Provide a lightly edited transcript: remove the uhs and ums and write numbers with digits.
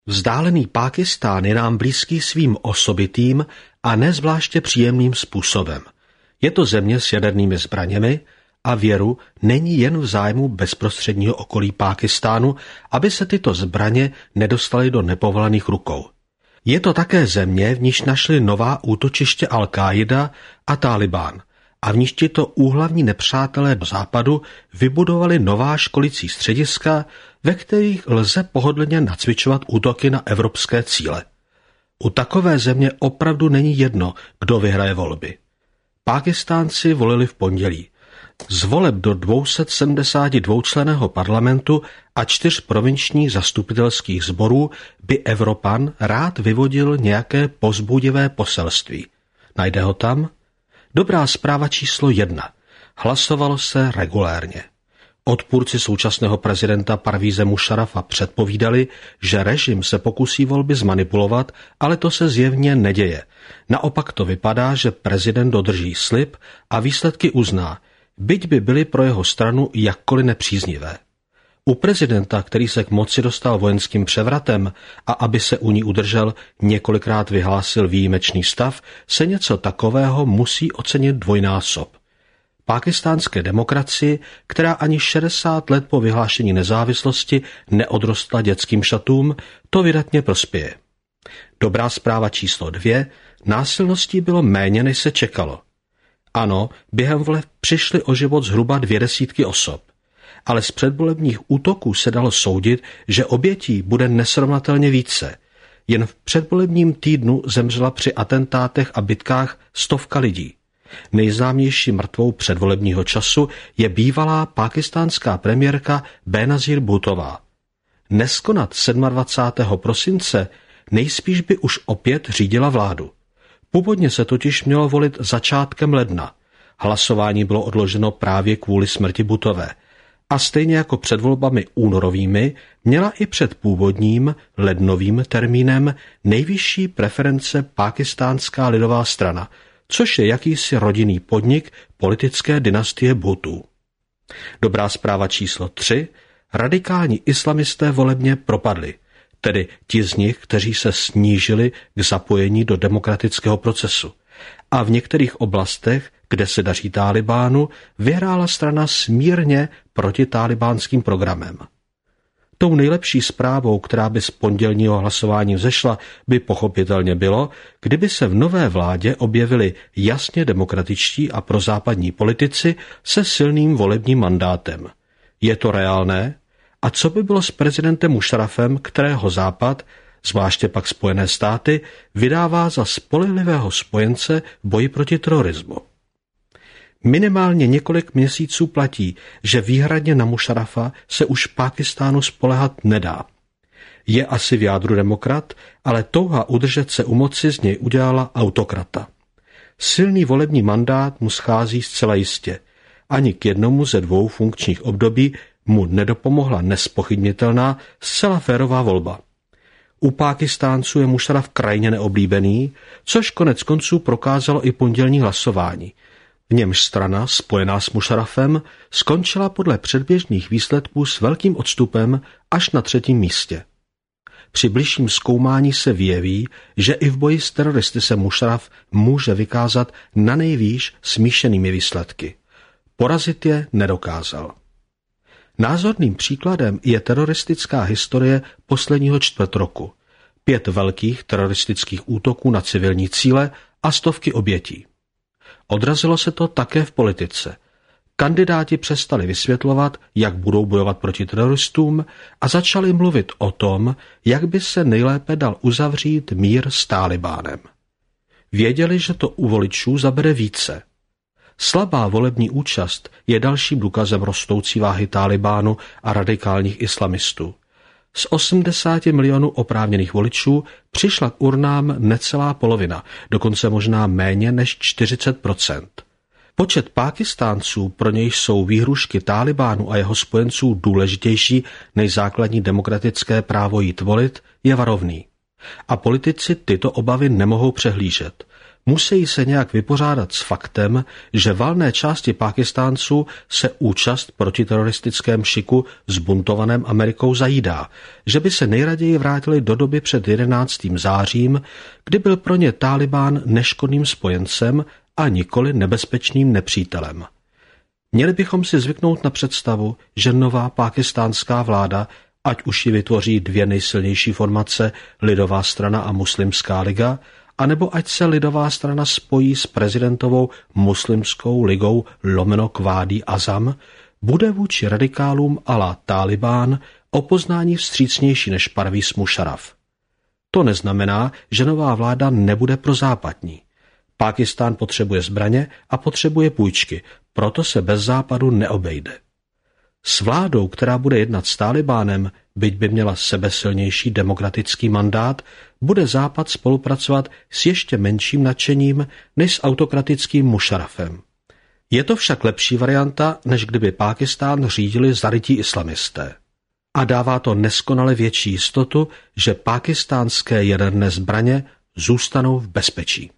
Vzdálený Pákistán je nám blízký svým osobitým a nezvláště příjemným způsobem. Je to země s jadernými zbraněmi a věru není jen v zájmu bezprostředního okolí Pákistánu, aby se tyto zbraně nedostaly do nepovolaných rukou. Je to také země, v níž našli nová útočiště Al-Káida a Tálibán a v níž tito úhlavní nepřátelé do západu vybudovali nová školicí střediska, ve kterých lze pohodlně nacvičovat útoky na evropské cíle. U takové země opravdu není jedno, kdo vyhraje volby. Pákistánci volili v pondělí. Z voleb do 272členného parlamentu a 4 provinčních zastupitelských sborů by Evropan rád vyvodil nějaké povzbudivé poselství. Najde ho tam? Dobrá zpráva číslo 1. Hlasovalo se regulérně. Odpůrci současného prezidenta Parvíze Mušarafa předpovídali, že režim se pokusí volby zmanipulovat, ale to se zjevně neděje. Naopak to vypadá, že prezident dodrží slib a výsledky uzná, byť by byly pro jeho stranu jakkoliv nepříznivé. U prezidenta, který se k moci dostal vojenským převratem a aby se u ní udržel, několikrát vyhlásil výjimečný stav, se něco takového musí ocenit dvojnásob. Pákistánské demokracii, která ani 60 let po vyhlášení nezávislosti neodrostla dětským šatům, to vydatně prospěje. Dobrá zpráva číslo 2. Násilností bylo méně, než se čekalo. Ano, během voleb přišly o život zhruba 200 osob. Ale z předvolebních útoků se dalo soudit, že obětí bude nesrovnatelně více. Jen v předvolebním týdnu zemřela při atentátech a bitkách 100 lidí. Nejznámější mrtvou předvolebního času je bývalá pákistánská premiérka Benazir Bhuttová. Neskonat 27. prosince nejspíš by už opět řídila vládu. Původně se totiž mělo volit začátkem ledna. Hlasování bylo odloženo právě kvůli smrti Bhuttové. A stejně jako před volbami únorovými měla i před původním lednovým termínem nejvyšší preference Pákistánská lidová strana, což je jakýsi rodinný podnik politické dynastie Bhuttů. Dobrá zpráva číslo 3. Radikální islamisté volebně propadli, tedy ti z nich, kteří se snížili k zapojení do demokratického procesu. A v některých oblastech, kde se daří Tálibánu, vyhrála strana smírně proti tálibánským programem. Tou nejlepší zprávou, která by z pondělního hlasování vzešla, by pochopitelně bylo, kdyby se v nové vládě objevili jasně demokratičtí a prozápadní politici se silným volebním mandátem. Je to reálné? A co by bylo s prezidentem Mušarafem, kterého Západ, zvláště pak Spojené státy, vydává za spolehlivého spojence v boji proti terorismu? Minimálně několik měsíců platí, že výhradně na Mušarafa se už Pákistánu spoléhat nedá. Je asi v jádru demokrat, ale touha udržet se u moci z něj udělala autokrata. Silný volební mandát mu schází zcela jistě. Ani k jednomu ze 2 funkčních období mu nedopomohla nespochybnitelná, zcela férová volba. U Pákistánců je Mušaraf krajně neoblíbený, což konec konců prokázalo i pondělní hlasování. V němž strana, spojená s Mušarafem, skončila podle předběžných výsledků s velkým odstupem až na 3. místě. Při bližším zkoumání se vyjeví, že i v boji s teroristy se Mušaraf může vykázat nanejvýš smíšenými výsledky. Porazit je nedokázal. Názorným příkladem je teroristická historie posledního čtvrtroku. 5 velkých teroristických útoků na civilní cíle a 100 obětí. Odrazilo se to také v politice. Kandidáti přestali vysvětlovat, jak budou bojovat proti teroristům a začali mluvit o tom, jak by se nejlépe dal uzavřít mír s Tálibánem. Věděli, že to u voličů zabere více. Slabá volební účast je dalším důkazem rostoucí váhy Tálibánu a radikálních islamistů. Z 80 milionů oprávněných voličů přišla k urnám necelá polovina, dokonce možná méně než 40%. Počet Pákistánců, pro nějž jsou výhrušky Tálibánu a jeho spojenců důležitější než základní demokratické právo jít volit, je varovný. A politici tyto obavy nemohou přehlížet. Musí se nějak vypořádat s faktem, že valné části Pákistánců se účast protiteroristickém šiku zbuntovaném Amerikou zajídá, že by se nejraději vrátili do doby před 11. zářím, kdy byl pro ně Tálibán neškodným spojencem a nikoli nebezpečným nepřítelem. Měli bychom si zvyknout na představu, že nová pákistánská vláda, ať už ji vytvoří dvě nejsilnější formace, Lidová strana a Muslimská liga, anebo ať se Lidová strana spojí s prezidentovou Muslimskou ligou lomeno Kvádí Azam, bude vůči radikálům ala Tálibán o poznání vstřícnější než Parvíz Mušaraf. To neznamená, že nová vláda nebude prozápadní. Pákistán potřebuje zbraně a potřebuje půjčky, proto se bez západu neobejde. S vládou, která bude jednat s Tálibánem, byť by měla sebesilnější demokratický mandát, bude Západ spolupracovat s ještě menším nadšením než s autokratickým Mušarafem. Je to však lepší varianta, než kdyby Pákistán řídili zarytí islamisté. A dává to neskonale větší jistotu, že pákistánské jaderné zbraně zůstanou v bezpečí.